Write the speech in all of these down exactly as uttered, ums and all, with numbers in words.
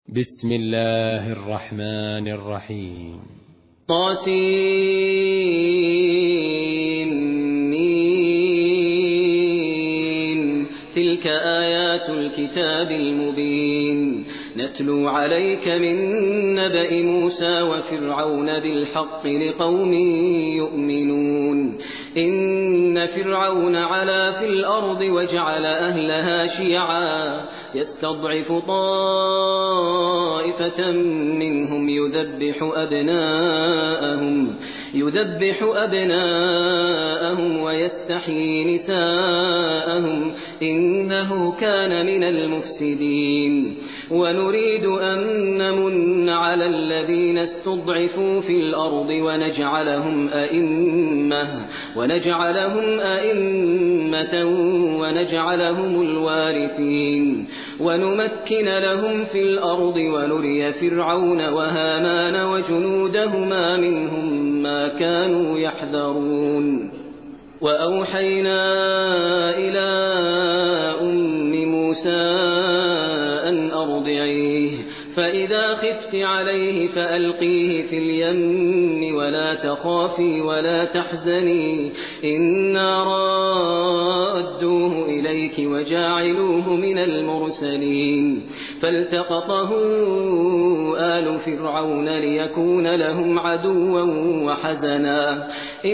بسم الله الرحمن الرحيم. طاسين. تلك آيات الكتاب المبين نتلو عليك من نبأ موسى وفرعون بالحق لقوم يؤمنون. إن فرعون علا في الأرض وجعل أهلها شيعا يستضعف طائفة منهم يذبح أبناءهم يذبح أبناءهم ويستحيي نساءهم إنه كان من المفسدين. ونريد أن نمن على الذين استضعفوا في الأرض ونجعلهم أئمة ونجعلهم أئمة ونجعلهم الوارثين ونمكن لهم في الأرض ونري فرعون وهامان وجنودهما منهم ما كانوا يحذرون. وأوحينا إلى أم موسى أن أرضعيه فإذا خفت عليه فألقيه في اليم ولا تخافي ولا تحزني إنا رادوه إليك وجاعلوه من المرسلين. فالتقطه آل فرعون ليكون لهم عدوا وحزنا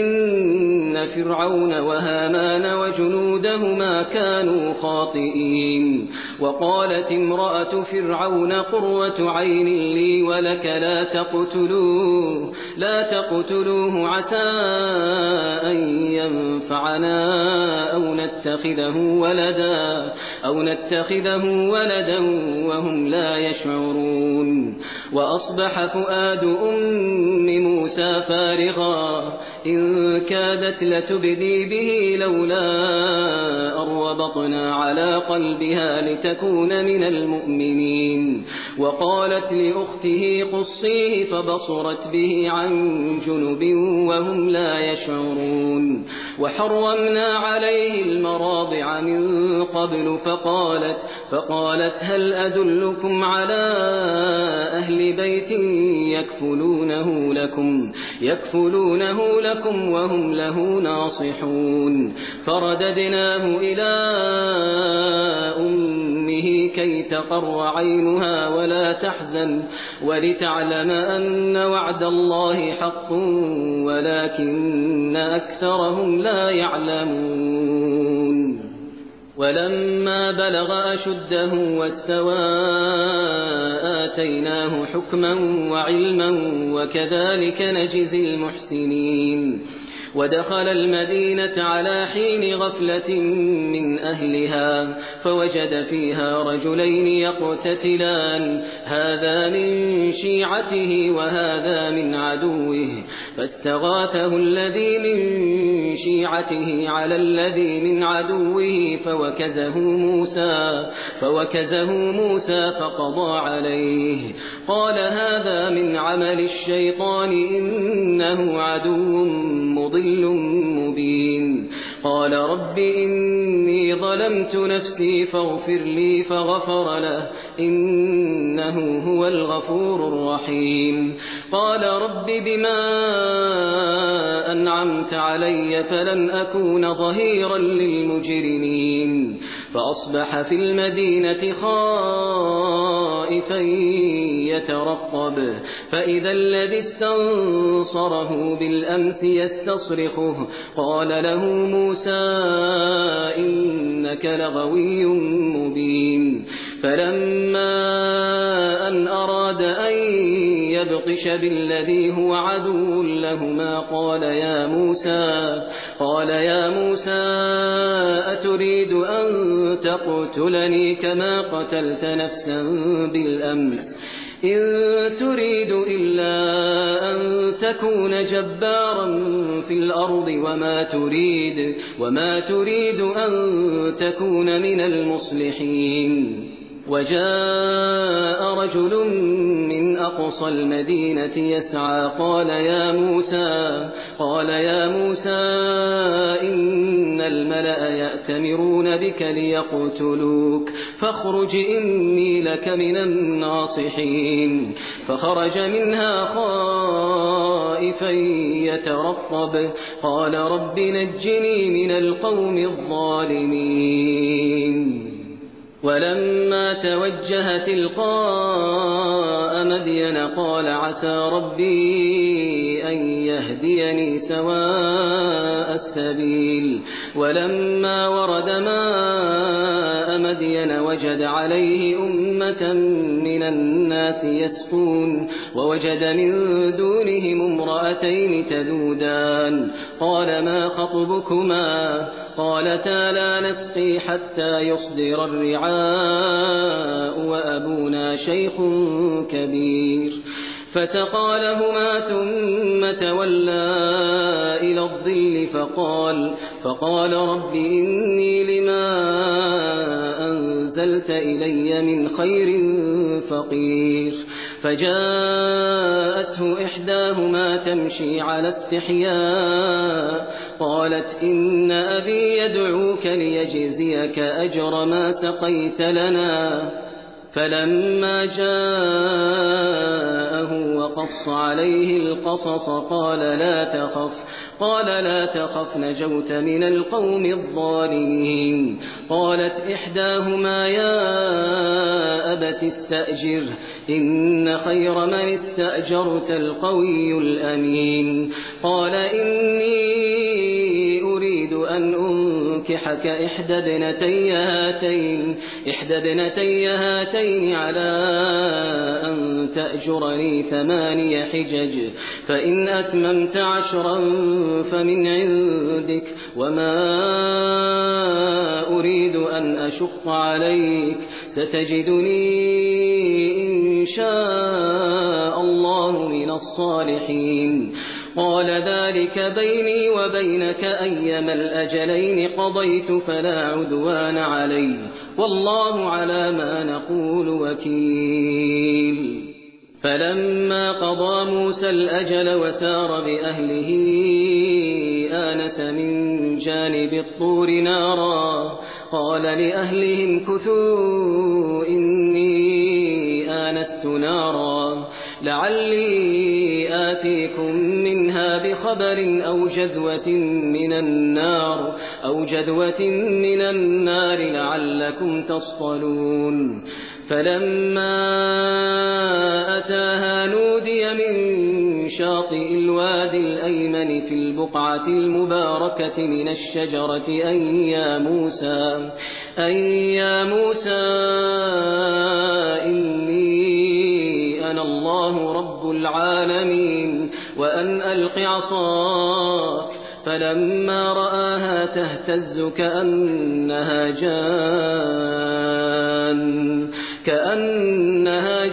إن فرعون وهامان وجنودهما كانوا خاطئين. وقالت امرأة فرعون قرة عين لي ولك لا تقتلوه لا تقتلوه عسى أن ينفعنا أو نتخذه ولدا أو نتخذه ولدا وهم لا يشعرون. وأصبح فؤاد أم موسى فارغا إن كادت لتبدي به لولا أن ربطنا على قلبها لتكون من المؤمنين. وقالت لأخته قصيه فبصرت به عن جنب وهم لا يشعرون. وحرمنا عليه المراضع من قبل فقالت, فقالت هل أدلكم على أهل بيت يكفلونه لكم, يكفلونه لكم وهم له ناصحون. فرددناه إلى أمه كي تقر عينها ولا تحزن ولتعلم أن وعد الله حق ولكن أكثرهم لا يعلمون. ولما بلغ أشده واستوى آتيناه حكما وعلما وكذلك نجزي المحسنين. ودخل المدينة على حين غفلة من أهلها فوجد فيها رجلين يقتتلان هذا من شيعته وهذا من عدوه فاستغاثه الذي من شيعته على الذي من عدوه فوكزه موسى, فوكزه موسى فقضى عليه قال هذا من عمل الشيطان إنه عدو مضل مبين. قال رب إني ظلمت نفسي فاغفر لي فغفر له إنه هو الغفور الرحيم. قال رب بما أنعمت علي فلن أكون ظهيرا للمجرمين. فأصبح في المدينة خائفا يترقب فإذا الذي استنصره بالأمس يستصرخه قال له موسى إنك لغوي مبين. فلما أن أراد أن يبطش بالذي هو عدو لهما قال يا موسى قال يا موسى أتريد أن تقتلني كما قتلت نفسا بالأمس إن تريد إلا أن تكون جبارا في الأرض وما تريد, وما تريد أن تكون من المصلحين. وجاء رجل من أقصى المدينة يسعى قال يا موسى قال يا موسى إن الملأ يأتمرون بك ليقتلوك فاخرج إني لك من الناصحين فخرج منها خائفا يترقب قال رب نجني من القوم الظالمين ولما توجه تلقاء مدين قال عسى ربي أن يهديني سواء السبيل ولما ورد ماء مدين وجد عليه أمة من الناس يسقون ووجد من دونهم امرأتين تذودان قال ما خطبكما قالتا لا نسقي حتى يصدر الرعاء وأبونا شيخ كبير فسقى لهما ثم تولى إلى الظل فقال فقال رب إني لما أنزلت إلي من خير فقير فجاءته إحداهما تمشي على استحياء قالت إن أبي يدعوك ليجزيك أجر ما سقيت لنا فلما جاءه وقص عليه القصص قال لا تخف قال لا تخف نجوت من القوم الظالمين قالت إحداهما يا أبت استأجره إن خير من استأجرت القوي الأمين قال إني أريد أن أنكحك إحدى ابنتي هاتين إحدى ابنتي هاتين على أن تأجرني ثماني حجج فإن أتممت عشرا فمن عندك وما أريد أن أشق عليك ستجدني إن شاء الله من الصالحين قال ذلك بيني وبينك أيما الأجلين قضيت فلا عدوان علي والله على ما نقول وكيل فلما قضى موسى الأجل وسار بأهله آنس من جانب الطور نارا قال لأهلهم كثوا إني آنست نارا لعلي آتيكم منها بخبر أو جذوة من النار أو جذوة من النار لعلكم تصطلون فلما أتاها نودي من شاطئ الوادي الأيمن في البقعة المباركة من الشجرة أن يا موسى أن يا موسى إني أنا الله رب العالمين وأن ألق عصاك فلما رآها تهتز كأنها جان كأنها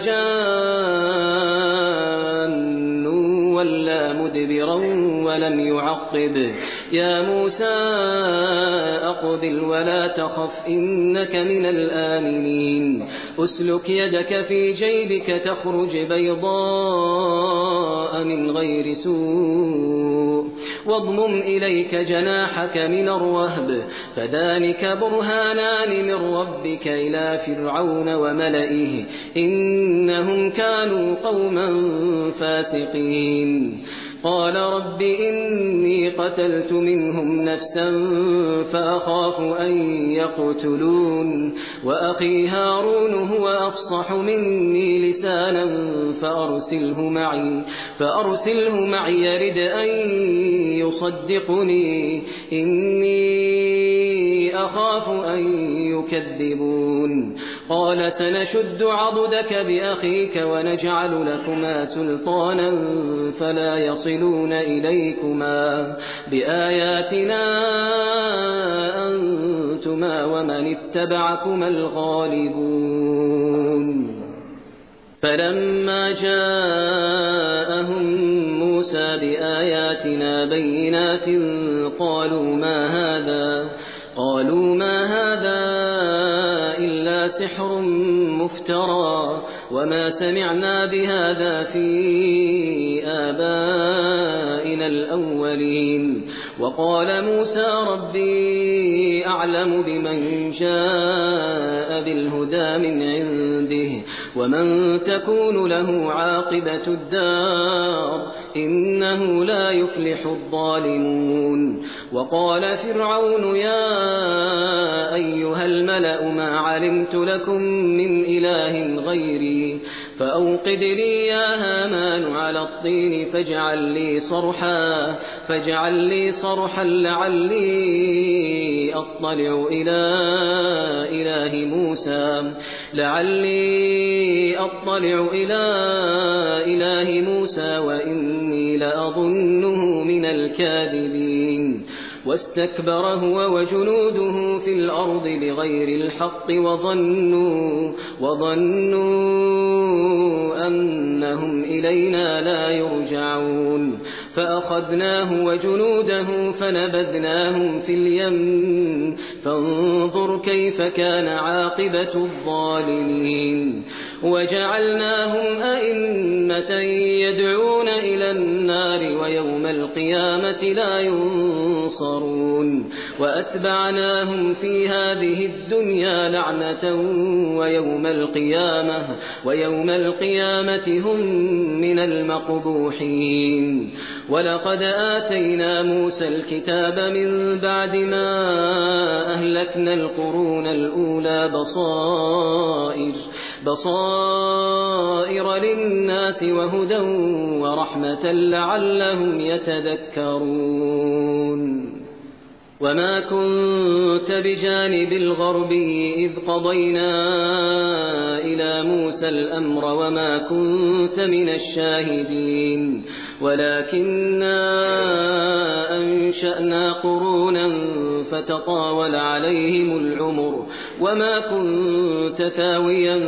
جان ولا مدبرا ولم يعقب يا موسى أقبل ولا تخف إنك من الآمنين أسلك يدك في جيبك تخرج بيضاء من غير سوء واضمم إليك جناحك من الرهب فذلك برهانان من ربك إلى فرعون وملئه إنهم كانوا قوما فاسقين قال رب إني قتلت منهم نفسا فأخاف أن يقتلون وأخي هارون هو أفصح مني لسانا فأرسله معي فأرسله معي يرد أن يصدقني إني أخاف أن يكذبون قال سنشد عضدك بأخيك ونجعل لكما سلطانا فلا يصلون إليكما بآياتنا أنتما ومن اتبعكما الغالبون فلما جاءهم موسى بآياتنا بينات قالوا ما هذا قالوا ما هذا إلا سحر مفترى مفترى وما سمعنا بهذا في آبائنا الأولين. وقال موسى ربي أعلم بمن جاء بالهدى من عنده ومن تكون له عاقبة الدار إنه لا يفلح الظالمون. وقال فرعون يا أيها الملأ ما علمت لكم من إله غيري فأوقد لي يا هامان على الطين فاجعل لي صرحا فاجعل لي صرحا لعلي أطلع إلى إله موسى لعلي أطلع إلى إله موسى وإني لأظنه من الكاذبين. واستكبر هو وجنوده في الأرض بغير الحق وظنوا, وظنوا أنهم إلينا لا يرجعون فأخذناه وجنوده فنبذناهم في اليم فانظر كيف كان عاقبة الظالمين. وجعلناهم أئمة يدعون إلى النار ويوم القيامة لا ينصرون وأتبعناهم في هذه الدنيا لعنة ويوم القيامة ويوم القيامة هم من المقبوحين. ولقد آتينا موسى الكتاب من بعد ما أهلكنا القرون الأولى بصائر بصائر للناس وهدى ورحمة لعلهم يتذكرون. وما كنت بجانب الغربي إذ قضينا إلى موسى الأمر وما كنت من الشاهدين ولكننا أنشأنا قرونا فتطاول عليهم العمر وما كنت ثاويا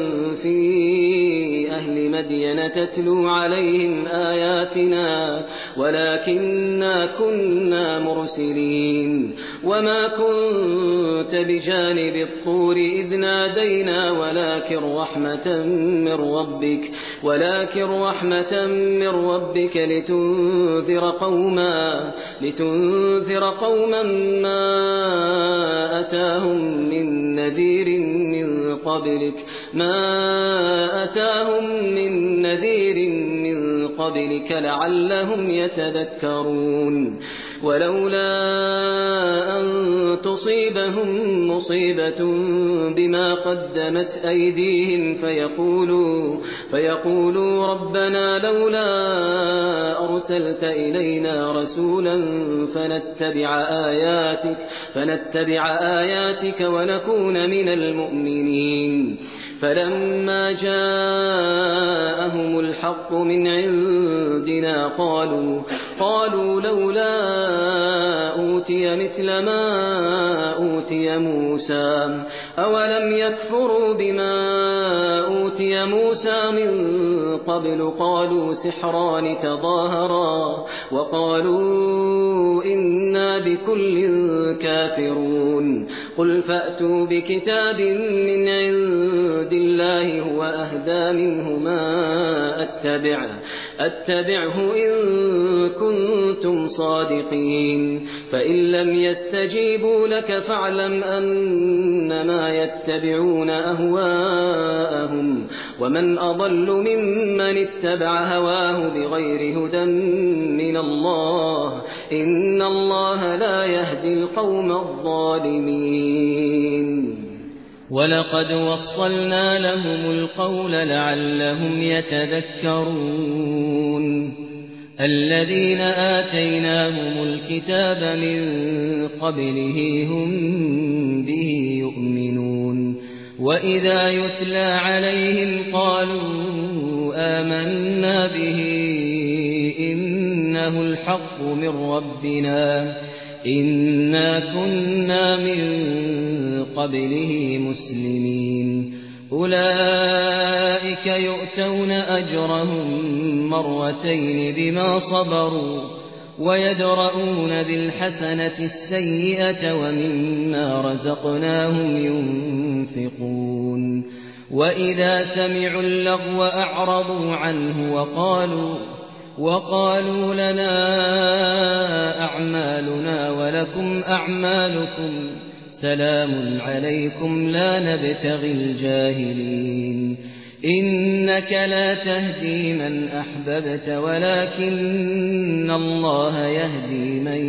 في أهل مدين تتلو عليهم آياتنا ولكننا كنا مرسلين. وما كنت بجانب الطور إذ نادينا ولكن رحمة من ربك ولكن رحمة من ربك لتنذر قوما لتنذر قوما ما أتاهم من نذير من قبلك ما أتاهم من نذير من قبلك لعلهم يتذكرون. ولولا أن تصيبهم مصيبة بما قدمت أيديهم فيقولوا, فيقولوا ربنا لولا أرسلت إلينا رسولا فنتبع آياتك, فنتبع آياتك ونكون من المؤمنين. فلما جاءهم الحق من عندنا قالوا, قالوا لولا أوتي مثل ما أوتي موسى أولم يكفروا بما أوتي موسى من قبل قالوا سحران تظاهرا وقالوا إنا بكل كافرون. قل فأتوا بكتاب من عند الله هو أهدى منه ما أتبع أتبعه إن كنتم صادقين فإن لم يستجيبوا لك فاعلم أنما يتبعون أهواءهم ومن أضل ممن اتبع هواه بغير هدى من الله إن الله لا يهدي القوم الظالمين. ولقد وصلنا لهم القول لعلهم يتذكرون. الذين آتيناهم الكتاب من قبله هم به يؤمنون وإذا يتلى عليهم قالوا آمنا به إنه الحق من ربنا إنا كنا من قبله مسلمين. أولئك يؤتون أجرهم مرتين بما صبروا ويدرؤون بالحسنة السيئة ومما رزقناهم ينفقون. وإذا سمعوا اللغو أعرضوا عنه وقالوا وقالوا لنا أعمالنا ولكم أعمالكم سلام عليكم لا نبتغي الجاهلين إنك لا تهدي من أحببت ولكن الله يهدي من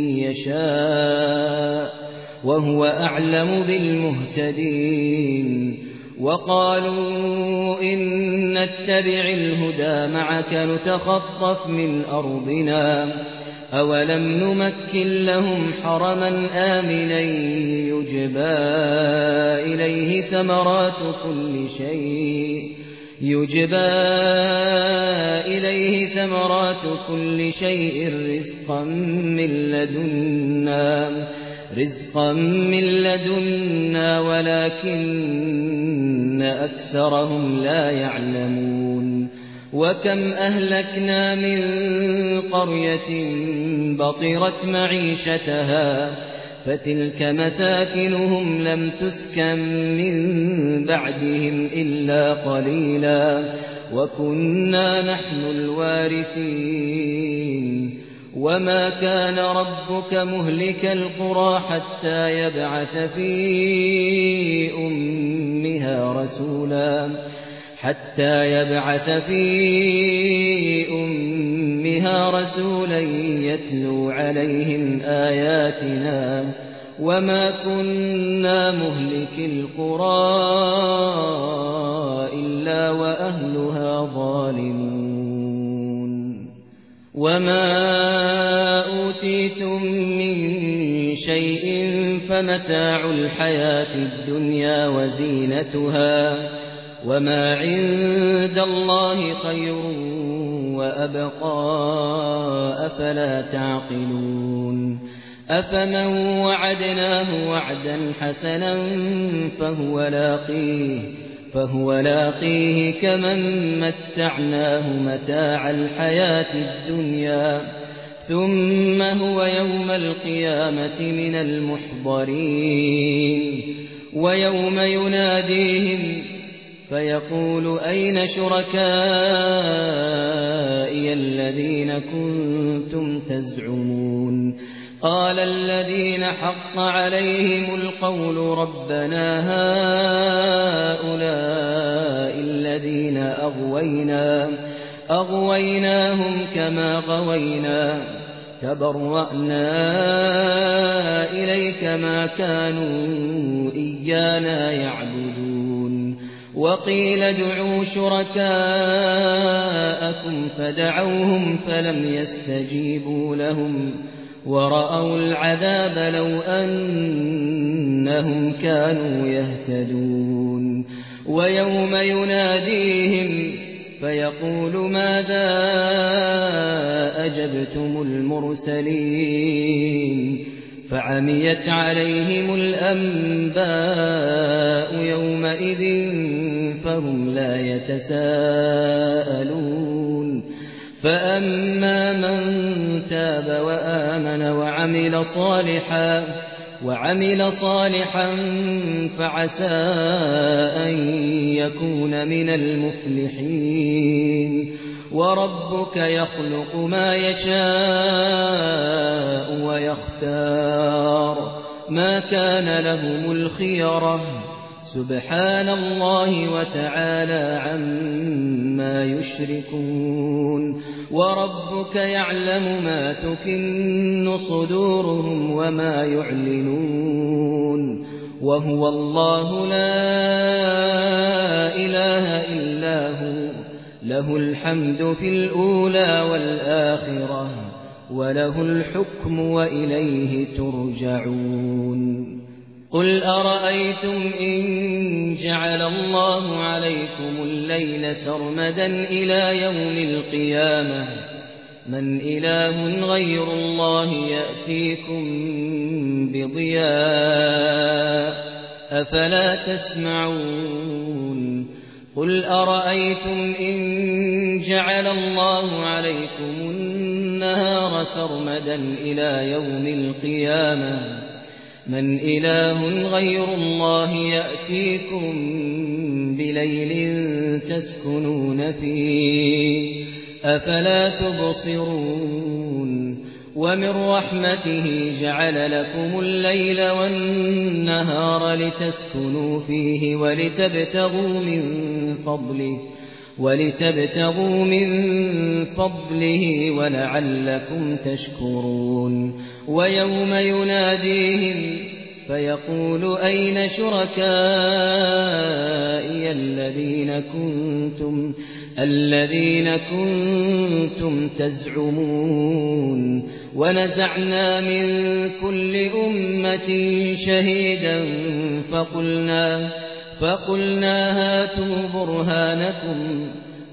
يشاء وهو أعلم بالمهتدين وقالوا إن نتبع الهدى معك نتخطف من أرضنا أولم نمكن لهم حرما آمنا يجبى إليه ثمرات كل شيء يجبى إليه ثمرات كل شيء رزقا من لدنا رزقا من لدنا ولكن أكثرهم لا يعلمون وكم أهلكنا من قرية بطرت معيشتها فتلك مساكنهم لم تسكن من بعدهم إلا قليلا وكنا نحن الوارثين وما كان ربك مهلك القرى حتى يبعث في أمها رسولا حتى يبعث في أمها رسولا يتلو عليهم آياتنا وما كنا مهلك القرى إلا وأهلها ظالمون وما أوتيتم من شيء فمتاع الحياة الدنيا وزينتها وما عند الله خير وأبقى أفلا تعقلون أفمن وعدناه وعدا حسنا فهو لاقيه فهو لاقيه كمن متعناه متاع الحياة الدنيا ثم هو يوم القيامة من المحضرين ويوم يناديهم فيقول أين شركائي الذين كنتم تزعمون قال الذين حق عليهم القول ربنا هؤلاء الذين أغوينا أغويناهم كما غوينا تبرأنا إليك ما كانوا إيانا يعبدون وقيل ادعوا شركاءكم فدعوهم فلم يستجيبوا لهم ورأوا العذاب لو أنهم كانوا يهتدون ويوم يناديهم فيقول ماذا أجبتم المرسلين فعميت عليهم الأنباء يومئذ فهم لا يتساءلون فأما من تاب وآمن وعمل صالحا وعمل صالحا فعسى أن يكون من المفلحين وربك يخلق ما يشاء ويختار ما كان لهم الخيرة سبحان الله وتعالى عما يشركون وربك يعلم ما تكن صدورهم وما يعلنون وهو الله لا إله إلا هو له الحمد في الأولى والآخرة وله الحكم وإليه ترجعون قل أرأيتم إن جعل الله عليكم الليل سرمدا إلى يوم القيامة من إله غير الله يأتيكم بضياء أفلا تسمعون قل أرأيتم إن جعل الله عليكم النهار سرمدا إلى يوم القيامة من إله غير الله يأتيكم بليل تسكنون فيه أفلا تبصرون ومن رحمته جعل لكم الليل والنهار لتسكنوا فيه ولتبتغوا من فضله ولتبتغوا من فضله ولعلكم تشكرون ويوم يناديهم فيقول أين شركائي الذين كنتم الذين كنتم تزعمون ونزعنا من كل أمة شهيدا فقلنا فقلنا هاتوا برهانكم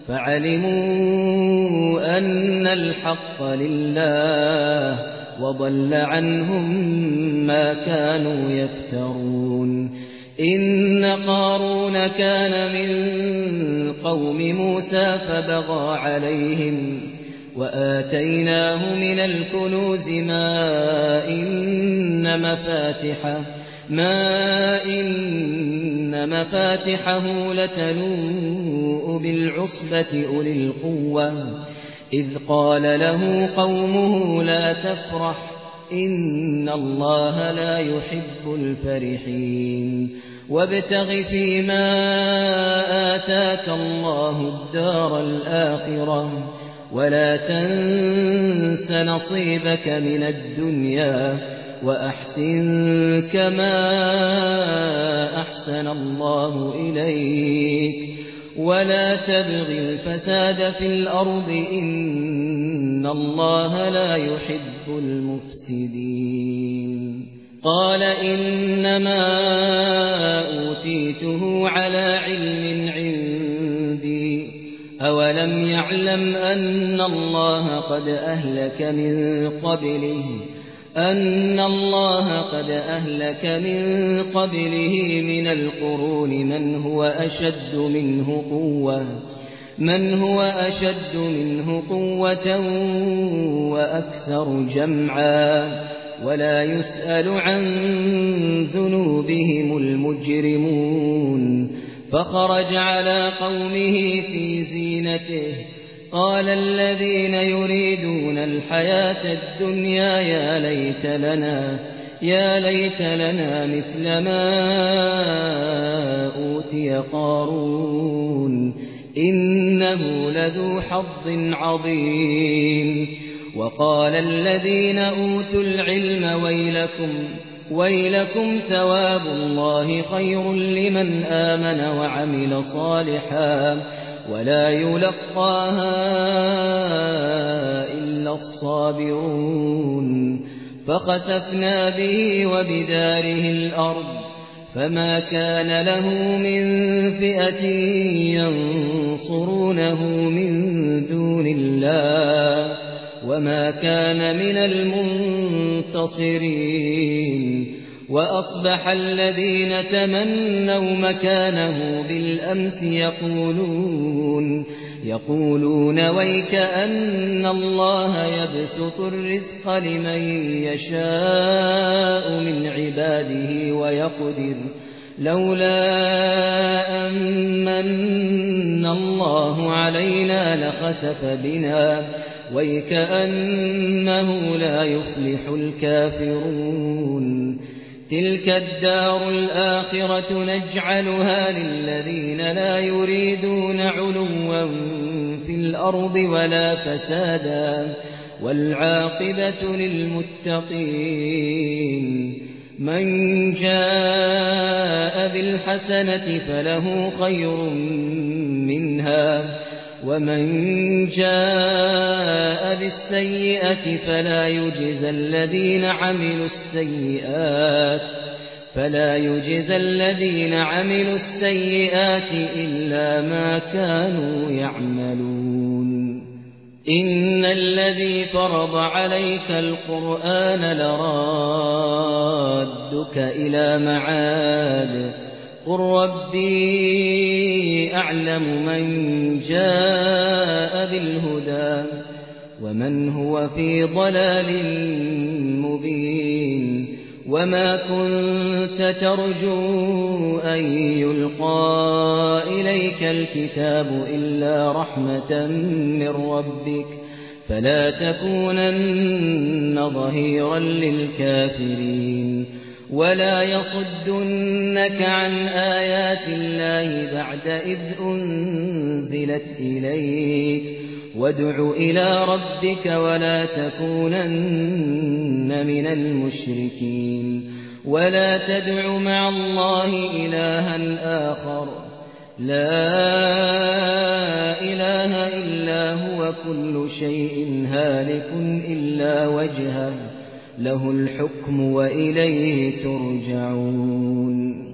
فعلموا أن الحق لله وضل عنهم ما كانوا يفترون إن قارون كان من قوم موسى فبغى عليهم وآتيناه من الكنوز ما إن مفاتحه ما إن مفاتحه لتنوء بالعصبة أولي القوة إذ قال له قومه لا تفرح إن الله لا يحب الفرحين وابتغ فيما آتاك الله الدار الآخرة ولا تنس نصيبك من الدنيا وأحسن كما أحسن الله إليك ولا تبغ الفساد في الأرض إن الله لا يحب المفسدين قال إنما أوتيته على علم عندي أولم يعلم أن الله قد أهلك من قبله أن الله قد أهلك من قبله من القرون من هو أشد منه قوة من هو أشد منه قوة وأكثر جمعا ولا يسأل عن ذنوبهم المجرمون فخرج على قومه في زينته قال الذين يريدون الحياة الدنيا يا ليت لنا يا ليت لنا مثل ما أوتي قارون إنه لذو حظ عظيم وقال الذين أوتوا العلم ويلكم ويلكم ثواب الله خير لمن آمن وعمل صالحا ولا يلقاها إلا الصابرون فخسفنا به وبداره الأرض فما كان له من فئة ينصرونه من دون الله وما كان من المنتصرين وأصبح الذين تمنوا مكانه بالأمس يقولون يقولون ويك أن الله يبسط الرزق لمن يشاء من عباده ويقدر لولا أمن الله علينا لخسف بنا ويكأنه لا يفلح الكافرون تلك الدار الآخرة نجعلها للذين لا يريدون علوا في الأرض ولا فسادا والعاقبة للمتقين من جاء بالحسنة فله خير منها ومن جاء بالسيئة فلا يجزى الذين عملوا السيئات فلا يجزى الذين عملوا السيئات إلا ما كانوا يعملون إن الذي فرض عليك القرآن لرادك إلى معاد قل ربي أعلم من جاء بالهدى ومن هو في ضلال مبين وما كنت ترجو أن يلقى إليك الكتاب إلا رحمة من ربك فلا تكونن ظهيرا للكافرين ولا يصدنك عن آيات الله بعد إذ أنزلت إليك وادع إلى ربك ولا تكونن من المشركين ولا تدع مع الله إلها آخر لا إله إلا هو كل شيء هالك إلا وجهه له الحكم وإليه ترجعون